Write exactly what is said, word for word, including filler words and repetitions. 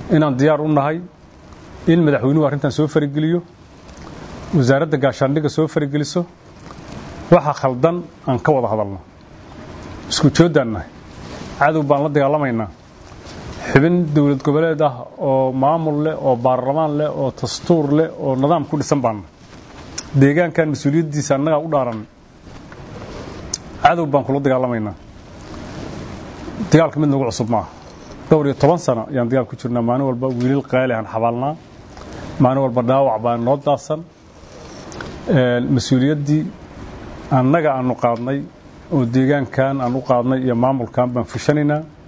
inaan diyaar u nahay in madaxweynuhu arrintan soo farigeliyo wasaaradda gaashaandhigga soo farigeliso waxa khaldan aan ka wada hadalno isku joodanahay cadow baan la dagaalamaynaa xubin dawlad goboleed ah oo maamul leh oo baarlamaan leh oo dastuur leh oo nidaam ku dhisan baan deegaankan mas'uuliyadiisa annaga u dhaaran cadow baan kula dagaalamaynaa dagaalka mid nagu cusub ma dhowr iyo toban sano ayaan dagaal ku jirnaa maalin walba wiilal qaali aan xabaalnaa maalin walba dhaawac baan noo daasan mas'uuliyadii annaga aanu qaadnay oo deegaankan aan u qaadnay iyo maamulkan baan fushanaynaa